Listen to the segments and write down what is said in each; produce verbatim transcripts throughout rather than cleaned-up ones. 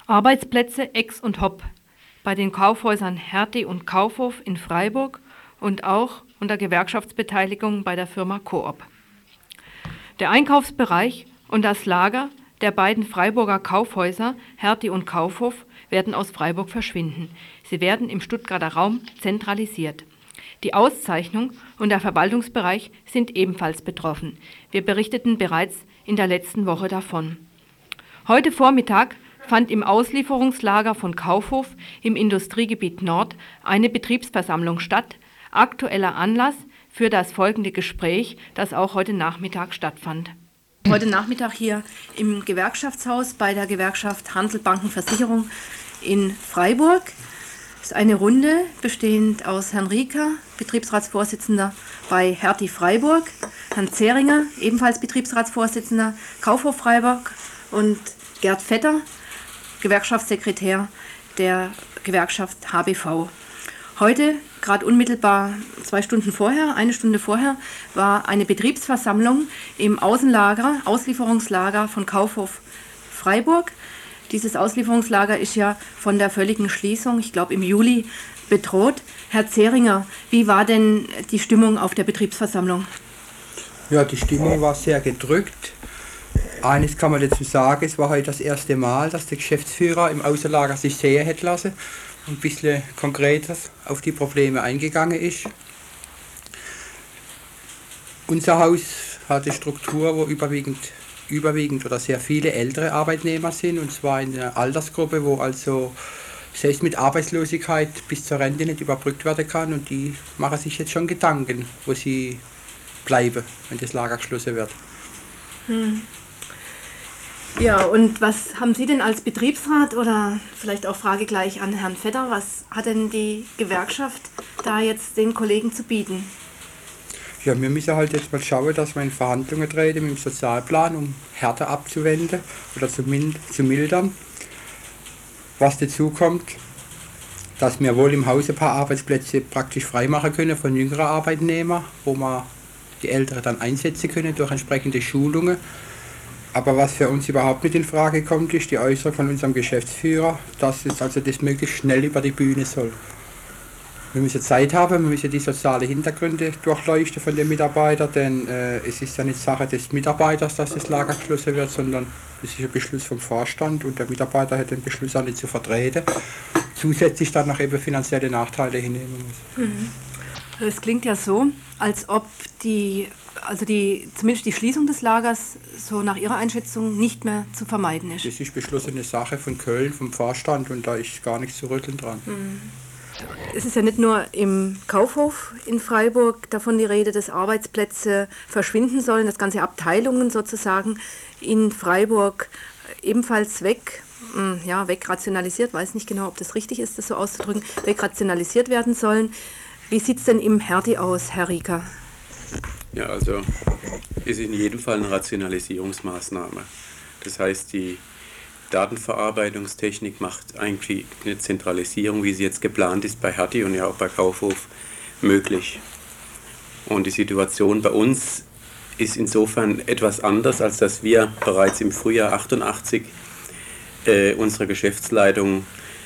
Arbeitsplätze Ex und Hop bei den Kaufhäusern Hertie und Kaufhof in Freiburg und auch unter Gewerkschaftsbeteiligung bei der Firma Coop. Der Einkaufsbereich und das Lager der beiden Freiburger Kaufhäuser Hertie und Kaufhof werden aus Freiburg verschwinden. Sie werden im Stuttgarter Raum zentralisiert. Die Auszeichnung und der Verwaltungsbereich sind ebenfalls betroffen. Wir berichteten bereits in der letzten Woche davon. Heute Vormittag fand im Auslieferungslager von Kaufhof im Industriegebiet Nord eine Betriebsversammlung statt, aktueller Anlass für das folgende Gespräch, das auch heute Nachmittag stattfand. Heute Nachmittag hier im Gewerkschaftshaus bei der Gewerkschaft Handel, Banken, Versicherung in Freiburg. Das ist eine Runde bestehend aus Herrn Rieker, Betriebsratsvorsitzender bei Hertie Freiburg, Herrn Zehringer, ebenfalls Betriebsratsvorsitzender, Kaufhof Freiburg und Gerd Vetter, Gewerkschaftssekretär der Gewerkschaft H B V. Heute, gerade unmittelbar zwei Stunden vorher, eine Stunde vorher, war eine Betriebsversammlung im Außenlager, Auslieferungslager von Kaufhof Freiburg. Dieses Auslieferungslager ist ja von der völligen Schließung, ich glaube im Juli, bedroht. Herr Zehringer, wie war denn die Stimmung auf der Betriebsversammlung? Ja, die Stimmung war sehr gedrückt. Eines kann man dazu sagen, es war heute das erste Mal, dass der Geschäftsführer im Außenlager sich sehen hätte lassen und ein bisschen konkreter auf die Probleme eingegangen ist. Unser Haus hat eine Struktur, wo überwiegend, überwiegend oder sehr viele ältere Arbeitnehmer sind, und zwar in einer Altersgruppe, wo also selbst mit Arbeitslosigkeit bis zur Rente nicht überbrückt werden kann, und die machen sich jetzt schon Gedanken, wo sie bleiben, wenn das Lager geschlossen wird. Hm. Ja, und was haben Sie denn als Betriebsrat, oder vielleicht auch Frage gleich an Herrn Vetter, was hat denn die Gewerkschaft da jetzt den Kollegen zu bieten? Ja, wir müssen halt jetzt mal schauen, dass wir in Verhandlungen treten mit dem Sozialplan, um Härte abzuwenden oder zu, mind- zu mildern. Was dazu kommt, dass wir wohl im Haus ein paar Arbeitsplätze praktisch freimachen können von jüngeren Arbeitnehmern, wo wir die Älteren dann einsetzen können durch entsprechende Schulungen. Aber was für uns überhaupt nicht in Frage kommt, ist die Äußerung von unserem Geschäftsführer, dass es also das möglichst schnell über die Bühne soll. Wir müssen Zeit haben, wir müssen die sozialen Hintergründe durchleuchten von den Mitarbeitern, denn äh, es ist ja nicht Sache des Mitarbeiters, dass das Lager geschlossen wird, sondern es ist ein Beschluss vom Vorstand, und der Mitarbeiter hat den Beschluss auch nicht zu vertreten. Zusätzlich dann noch eben finanzielle Nachteile hinnehmen muss. Mhm. Es klingt ja so, als ob die, also die, zumindest die Schließung des Lagers so nach Ihrer Einschätzung nicht mehr zu vermeiden ist. Das ist beschlossene Sache von Köln, vom Vorstand, und da ist gar nichts zu rütteln dran. Mhm. Es ist ja nicht nur im Kaufhof in Freiburg davon die Rede, dass Arbeitsplätze verschwinden sollen, dass ganze Abteilungen sozusagen in Freiburg ebenfalls weg, ja, wegrationalisiert, weiß nicht genau, ob das richtig ist, das so auszudrücken, wegrationalisiert werden sollen. Wie sieht es denn im Hertie aus, Herr Rieker? Ja, also ist in jedem Fall eine Rationalisierungsmaßnahme. Das heißt, die Datenverarbeitungstechnik macht eigentlich eine Zentralisierung, wie sie jetzt geplant ist bei Hertie und ja auch bei Kaufhof, möglich. Und die Situation bei uns ist insofern etwas anders, als dass wir bereits im Frühjahr achtundachtzig äh, unsere Geschäftsleitung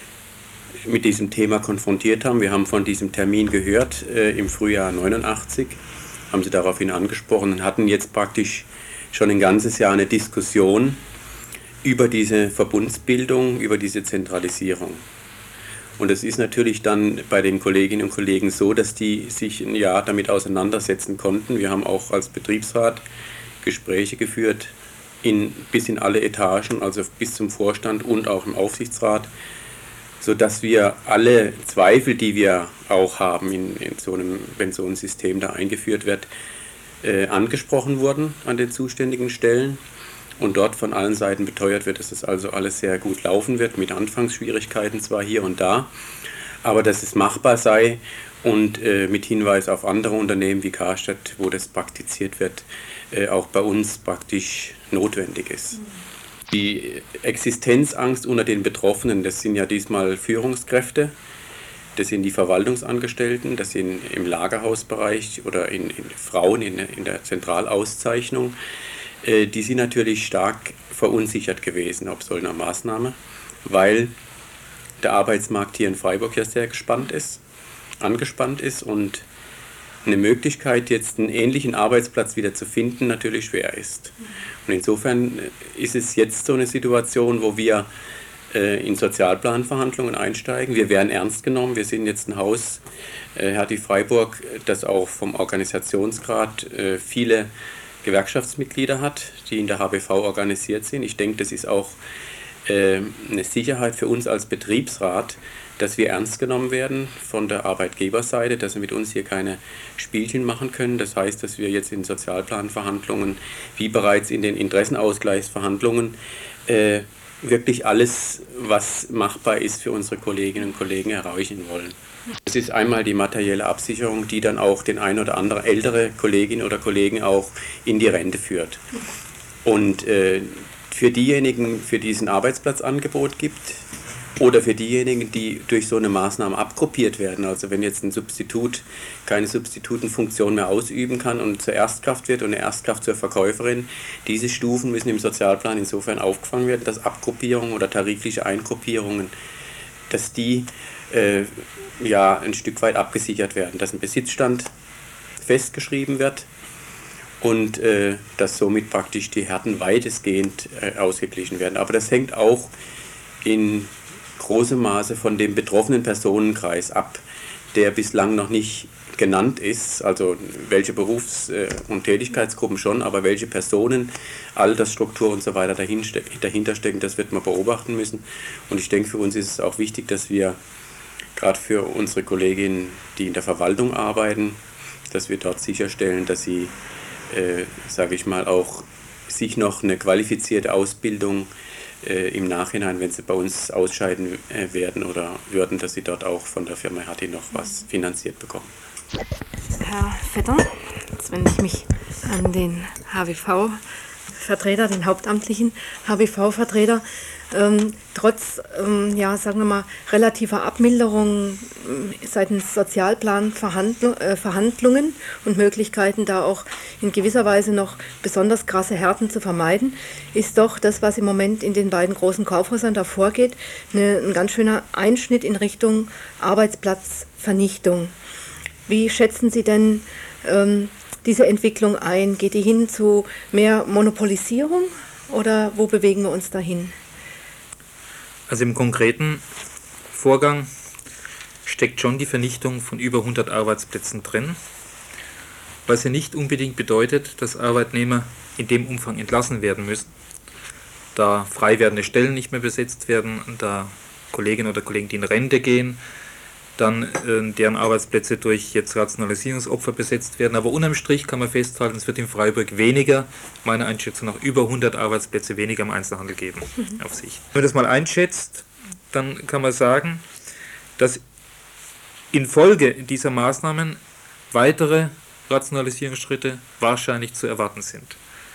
mit diesem Thema konfrontiert haben. Wir haben von diesem Termin gehört äh, im Frühjahr neunundachtzig, haben sie daraufhin angesprochen und hatten jetzt praktisch schon ein ganzes Jahr eine Diskussion über diese Verbundsbildung, über diese Zentralisierung. Und es ist natürlich dann bei den Kolleginnen und Kollegen so, dass die sich ein Jahr damit auseinandersetzen konnten. Wir haben auch als Betriebsrat Gespräche geführt, in, bis in alle Etagen, also bis zum Vorstand und auch im Aufsichtsrat, sodass wir alle Zweifel, die wir auch haben, in, in so einem, wenn so ein System da eingeführt wird, äh, angesprochen wurden an den zuständigen Stellen und dort von allen Seiten beteuert wird, dass das also alles sehr gut laufen wird, mit Anfangsschwierigkeiten zwar hier und da, aber dass es machbar sei und äh, mit Hinweis auf andere Unternehmen wie Karstadt, wo das praktiziert wird, äh, auch bei uns praktisch notwendig ist. Die Existenzangst unter den Betroffenen, das sind ja diesmal Führungskräfte, das sind die Verwaltungsangestellten, das sind im Lagerhausbereich oder in, in Frauen in, in der Zentralauszeichnung, äh, die sind natürlich stark verunsichert gewesen ob so einer Maßnahme. weil der Arbeitsmarkt hier in Freiburg ja sehr gespannt ist, angespannt ist und eine Möglichkeit, jetzt einen ähnlichen Arbeitsplatz wieder zu finden, natürlich schwer ist. Und insofern ist es jetzt so eine Situation, wo wir äh, in Sozialplanverhandlungen einsteigen. Wir werden ernst genommen. Wir sind jetzt ein Haus, äh, Hertie Freiburg, das auch vom Organisationsgrad äh, viele Gewerkschaftsmitglieder hat, die in der H B V organisiert sind. Ich denke, das ist auch äh, eine Sicherheit für uns als Betriebsrat, dass wir ernst genommen werden von der Arbeitgeberseite, dass wir mit uns hier keine Spielchen machen können. Das heißt, dass wir jetzt in Sozialplanverhandlungen, wie bereits in den Interessenausgleichsverhandlungen, äh, wirklich alles, was machbar ist, für unsere Kolleginnen und Kollegen erreichen wollen. Das ist einmal die materielle Absicherung, die dann auch den ein oder anderen ältere Kolleginnen oder Kollegen auch in die Rente führt. Und äh, für diejenigen, für die es ein Arbeitsplatzangebot gibt, oder für diejenigen, die durch so eine Maßnahme abgruppiert werden, also wenn jetzt ein Substitut keine Substitutenfunktion mehr ausüben kann und zur Erstkraft wird und eine Erstkraft zur Verkäuferin, diese Stufen müssen im Sozialplan insofern aufgefangen werden, dass Abgruppierungen oder tarifliche Eingruppierungen, dass die äh, ja ein Stück weit abgesichert werden, dass ein Besitzstand festgeschrieben wird und äh, dass somit praktisch die Härten weitestgehend äh, ausgeglichen werden. Aber das hängt auch in großem Maße von dem betroffenen Personenkreis ab, der bislang noch nicht genannt ist, also welche Berufs- und Tätigkeitsgruppen schon, aber welche Personen, Altersstruktur und so weiter dahinter stecken, das wird man beobachten müssen. Und ich denke, für uns ist es auch wichtig, dass wir gerade für unsere Kolleginnen, die in der Verwaltung arbeiten, dass wir dort sicherstellen, dass sie, äh, sage ich mal, auch sich noch eine qualifizierte Ausbildung Äh, im Nachhinein, wenn sie bei uns ausscheiden äh, werden oder würden, dass sie dort auch von der Firma Hertie noch was finanziert bekommen. Herr Vetter, jetzt wende ich mich an den H W V-Vertreter, den hauptamtlichen H W V-Vertreter. Ähm, trotz, ähm, ja, sagen wir mal, relativer Abmilderung äh, seitens Sozialplanverhandlungen äh, und Möglichkeiten, da auch in gewisser Weise noch besonders krasse Härten zu vermeiden, ist doch das, was im Moment in den beiden großen Kaufhäusern da vorgeht, eine, ein ganz schöner Einschnitt in Richtung Arbeitsplatzvernichtung. Wie schätzen Sie denn ähm, diese Entwicklung ein? Geht die hin zu mehr Monopolisierung oder wo bewegen wir uns dahin? Also im konkreten Vorgang steckt schon die Vernichtung von über hundert Arbeitsplätzen drin, was ja nicht unbedingt bedeutet, dass Arbeitnehmer in dem Umfang entlassen werden müssen, da frei werdende Stellen nicht mehr besetzt werden, da Kolleginnen oder Kollegen, die in Rente gehen, dann äh, deren Arbeitsplätze durch jetzt Rationalisierungsopfer besetzt werden. Aber unterm Strich kann man festhalten, es wird in Freiburg weniger, meiner Einschätzung nach über hundert Arbeitsplätze weniger im Einzelhandel geben mhm. auf sich. Wenn man das mal einschätzt, dann kann man sagen, dass infolge dieser Maßnahmen weitere Rationalisierungsschritte wahrscheinlich zu erwarten sind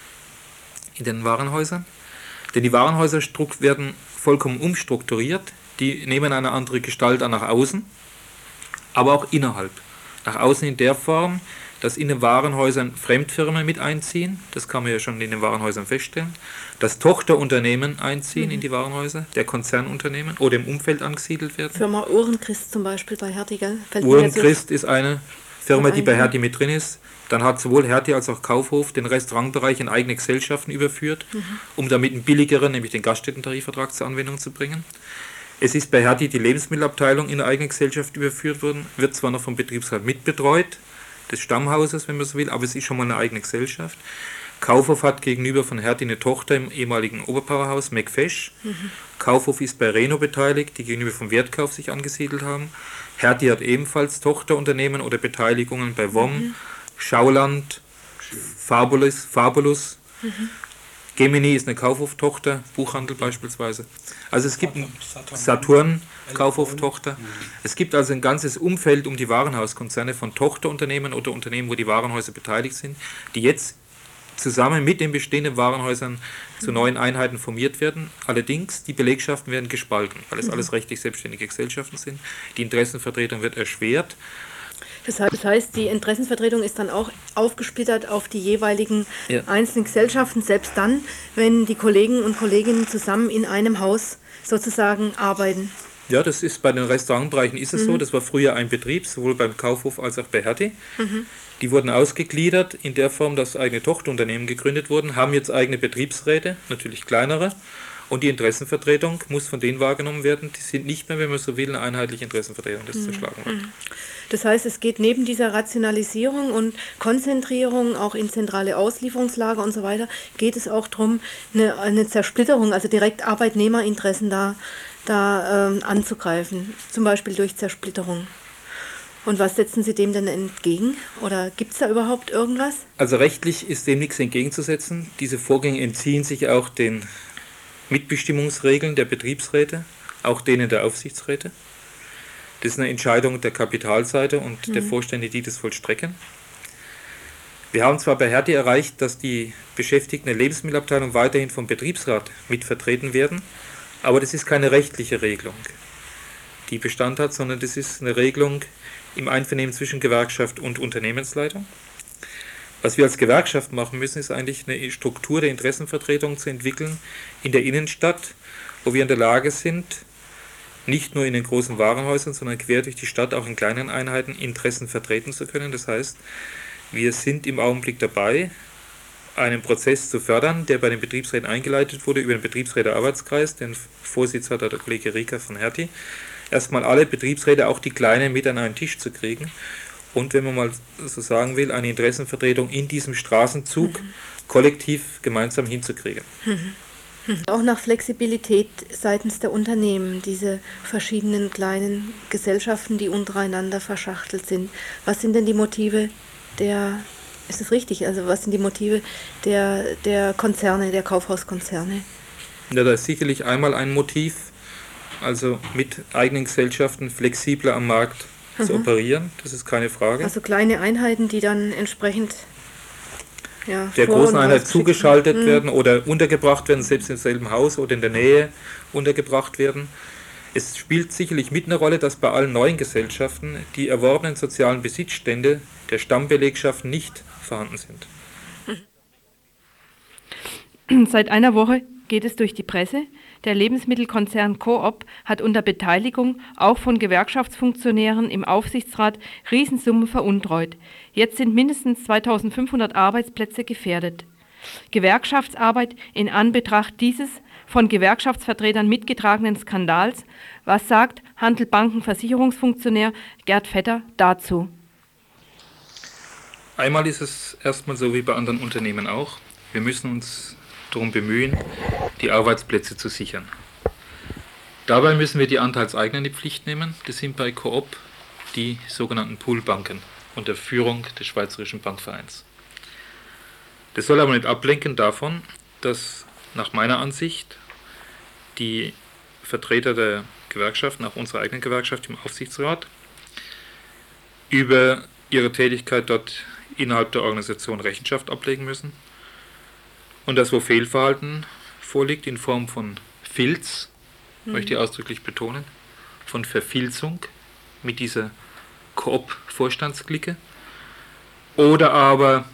in den Warenhäusern. Denn die Warenhäuser werden vollkommen umstrukturiert, die nehmen eine andere Gestalt an nach außen, aber auch innerhalb. Nach außen in der Form, dass in den Warenhäusern Fremdfirmen mit einziehen, das kann man ja schon in den Warenhäusern feststellen, dass Tochterunternehmen einziehen mhm. in die Warenhäuser, der Konzernunternehmen oder im Umfeld angesiedelt werden. Firma Uhrenchrist zum Beispiel bei Hertie, gell? Uhrenchrist ist eine Firma, die bei Hertie mit drin ist. Dann hat sowohl Hertie als auch Kaufhof den Restaurantbereich in eigene Gesellschaften überführt, mhm. um damit einen billigeren, nämlich den Gaststättentarifvertrag zur Anwendung zu bringen. Es ist bei Hertie die Lebensmittelabteilung in eine eigene Gesellschaft überführt worden, wird zwar noch vom Betriebsrat mitbetreut, des Stammhauses, wenn man so will, aber es ist schon mal eine eigene Gesellschaft. Kaufhof hat gegenüber von Hertie eine Tochter im ehemaligen Oberpowerhaus, McFesch. Mhm. Kaufhof ist bei Reno beteiligt, die gegenüber vom Wertkauf sich angesiedelt haben. Hertie hat ebenfalls Tochterunternehmen oder Beteiligungen bei W O M, mhm. Schauland, Fabulous, Fabulous. Mhm. Gemini ist eine Kaufhof-Tochter, Buchhandel beispielsweise. Also es gibt einen Saturn, Kaufhof-Tochter. Es gibt also ein ganzes Umfeld um die Warenhauskonzerne von Tochterunternehmen oder Unternehmen, wo die Warenhäuser beteiligt sind, die jetzt zusammen mit den bestehenden Warenhäusern zu neuen Einheiten formiert werden. Allerdings, die Belegschaften werden gespalten, weil es alles rechtlich selbstständige Gesellschaften sind. Die Interessenvertretung wird erschwert. Das heißt, die Interessenvertretung ist dann auch aufgesplittert auf die jeweiligen ja. einzelnen Gesellschaften, selbst dann, wenn die Kollegen und Kolleginnen zusammen in einem Haus sozusagen arbeiten. Ja, das ist bei den Restaurantbereichen ist es Mhm. so. Das war früher ein Betrieb, sowohl beim Kaufhof als auch bei Hertie. Mhm. Die wurden ausgegliedert in der Form, dass eigene Tochterunternehmen gegründet wurden, haben jetzt eigene Betriebsräte, natürlich kleinere. Und die Interessenvertretung muss von denen wahrgenommen werden. Die sind nicht mehr, wenn man so will, eine einheitliche Interessenvertretung des Zerschlagenwort. Das heißt, es geht neben dieser Rationalisierung und Konzentrierung auch in zentrale Auslieferungslager und so weiter, geht es auch darum, eine, eine Zersplitterung, also direkt Arbeitnehmerinteressen da, da ähm, anzugreifen, zum Beispiel durch Zersplitterung. Und was setzen Sie dem denn entgegen? Oder gibt es da überhaupt irgendwas? Also rechtlich ist dem nichts entgegenzusetzen. Diese Vorgänge entziehen sich auch den Mitbestimmungsregeln der Betriebsräte, auch denen der Aufsichtsräte. Das ist eine Entscheidung der Kapitalseite und mhm. der Vorstände, die das vollstrecken. Wir haben zwar bei Hertie erreicht, dass die Beschäftigten der Lebensmittelabteilung weiterhin vom Betriebsrat mitvertreten werden, aber das ist keine rechtliche Regelung, die Bestand hat, sondern das ist eine Regelung im Einvernehmen zwischen Gewerkschaft und Unternehmensleitung. Was wir als Gewerkschaft machen müssen, ist eigentlich eine Struktur der Interessenvertretung zu entwickeln in der Innenstadt, wo wir in der Lage sind, nicht nur in den großen Warenhäusern, sondern quer durch die Stadt auch in kleinen Einheiten Interessen vertreten zu können. Das heißt, wir sind im Augenblick dabei, einen Prozess zu fördern, der bei den Betriebsräten eingeleitet wurde über den Betriebsrätearbeitskreis. Den Vorsitz hat der Kollege Rieker von Hertie. Erstmal alle Betriebsräte, auch die kleinen, mit an einen Tisch zu kriegen. Und wenn man mal so sagen will, eine Interessenvertretung in diesem Straßenzug mhm. kollektiv gemeinsam hinzukriegen. Mhm. Auch nach Flexibilität seitens der Unternehmen, diese verschiedenen kleinen Gesellschaften, die untereinander verschachtelt sind. Was sind denn die Motive der, ist es richtig, also was sind die Motive der, der Konzerne, der Kaufhauskonzerne? Ja, da ist sicherlich einmal ein Motiv, also mit eigenen Gesellschaften flexibler am Markt zu mhm. operieren, das ist keine Frage. Also kleine Einheiten, die dann entsprechend ja, der großen Einheit zugeschaltet mhm. werden oder untergebracht werden, selbst im selben Haus oder in der Nähe untergebracht werden. Es spielt sicherlich mit eine Rolle, dass bei allen neuen Gesellschaften die erworbenen sozialen Besitzstände der Stammbelegschaften nicht vorhanden sind. Seit einer Woche geht es durch die Presse. Der Lebensmittelkonzern Coop hat unter Beteiligung auch von Gewerkschaftsfunktionären im Aufsichtsrat Riesensummen veruntreut. Jetzt sind mindestens zweitausendfünfhundert Arbeitsplätze gefährdet. Gewerkschaftsarbeit in Anbetracht dieses von Gewerkschaftsvertretern mitgetragenen Skandals. Was sagt Handel-, Banken-, Versicherungsfunktionär Gerd Vetter dazu? Einmal ist es erstmal so wie bei anderen Unternehmen auch. Wir müssen uns darum bemühen, die Arbeitsplätze zu sichern. Dabei müssen wir die Anteilseigner in die Pflicht nehmen. Das sind bei Coop die sogenannten Poolbanken unter Führung des Schweizerischen Bankvereins. Das soll aber nicht ablenken davon, dass nach meiner Ansicht die Vertreter der Gewerkschaften, auch unserer eigenen Gewerkschaft im Aufsichtsrat, über ihre Tätigkeit dort innerhalb der Organisation Rechenschaft ablegen müssen. Und dass wo Fehlverhalten vorliegt in Form von Filz, mhm. möchte ich ausdrücklich betonen, von Verfilzung mit dieser Coop-Vorstandsklicke oder aber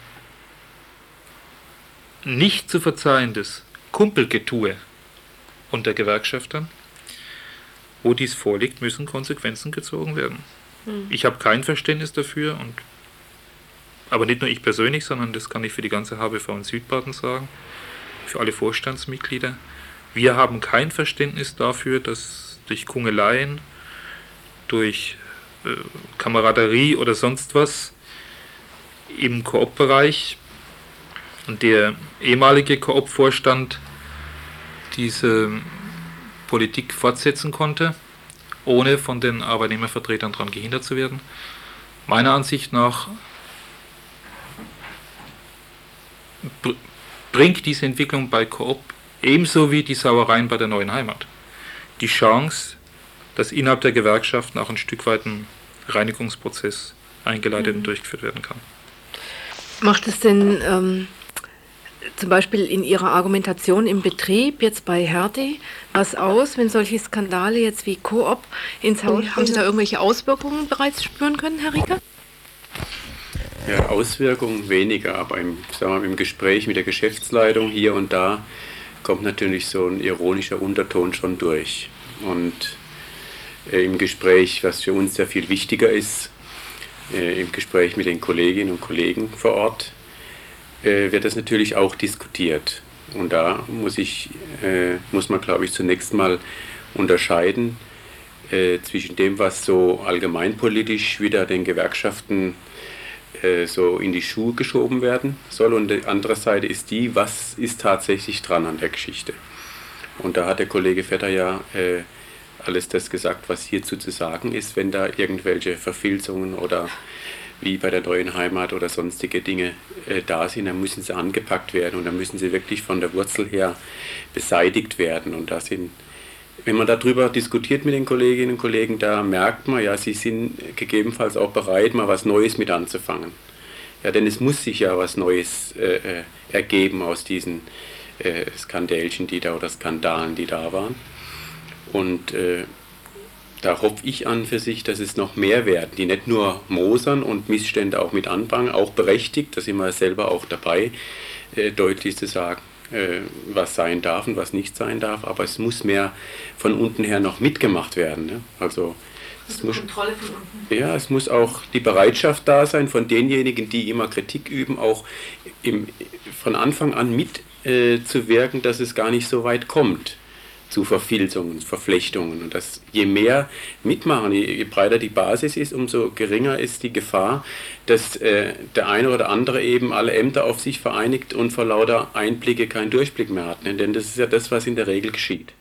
nicht zu verzeihendes Kumpelgetue unter Gewerkschaftern, wo dies vorliegt, müssen Konsequenzen gezogen werden. Mhm. Ich habe kein Verständnis dafür, und aber nicht nur ich persönlich, sondern das kann ich für die ganze H B V in Südbaden sagen, für alle Vorstandsmitglieder. Wir haben kein Verständnis dafür, dass durch Kungeleien, durch äh, Kameraderie oder sonst was im Coop-Bereich und der ehemalige Coop-Vorstand diese Politik fortsetzen konnte, ohne von den Arbeitnehmervertretern daran gehindert zu werden. Meiner Ansicht nach bringt diese Entwicklung bei Coop ebenso wie die Sauereien bei der Neuen Heimat die Chance, dass innerhalb der Gewerkschaften auch ein Stück weit ein Reinigungsprozess eingeleitet mhm. und durchgeführt werden kann. Macht es denn ähm, zum Beispiel in Ihrer Argumentation im Betrieb, jetzt bei Hertie, was aus, wenn solche Skandale jetzt wie Coop ins Haus, haben Sie da irgendwelche Auswirkungen bereits spüren können, Herr Rieker? Ja, Auswirkungen weniger, aber im, sagen wir mal, im Gespräch mit der Geschäftsleitung hier und da kommt natürlich so ein ironischer Unterton schon durch. Und äh, im Gespräch, was für uns sehr viel wichtiger ist, äh, im Gespräch mit den Kolleginnen und Kollegen vor Ort, äh, wird das natürlich auch diskutiert. Und da muss, ich, äh, muss man, glaube ich, zunächst mal unterscheiden äh, zwischen dem, was so allgemeinpolitisch wieder den Gewerkschaften äh, so in die Schuhe geschoben werden soll. Und die andere Seite ist die, was ist tatsächlich dran an der Geschichte. Und da hat der Kollege Vetter ja äh, alles das gesagt, was hierzu zu sagen ist, wenn da irgendwelche Verfilzungen oder wie bei der neuen Heimat oder sonstige Dinge äh, da sind, dann müssen sie angepackt werden und dann müssen sie wirklich von der Wurzel her beseitigt werden. Und da sind, wenn man darüber diskutiert mit den Kolleginnen und Kollegen, da merkt man, ja, sie sind gegebenenfalls auch bereit, mal was Neues mit anzufangen. Ja, denn es muss sich ja was Neues äh, ergeben aus diesen äh, Skandälchen, die da oder Skandalen, die da waren. Und äh, da hoffe ich an für sich, dass es noch mehr werden, die nicht nur mosern und Missstände auch mit anbringen, auch berechtigt, da sind wir selber auch dabei, äh, deutlich zu sagen, äh, was sein darf und was nicht sein darf, aber es muss mehr von unten her noch mitgemacht werden. Ne? Also es muss, Kontrolle von unten. Ja, es muss auch die Bereitschaft da sein von denjenigen, die immer Kritik üben, auch im, von Anfang an mitzuwirken, äh, dass es gar nicht so weit kommt zu Verfilzungen, Verflechtungen. Und dass je mehr mitmachen, je, je breiter die Basis ist, umso geringer ist die Gefahr, dass äh, der eine oder andere eben alle Ämter auf sich vereinigt und vor lauter Einblicke keinen Durchblick mehr hat. Denn das ist ja das, was in der Regel geschieht.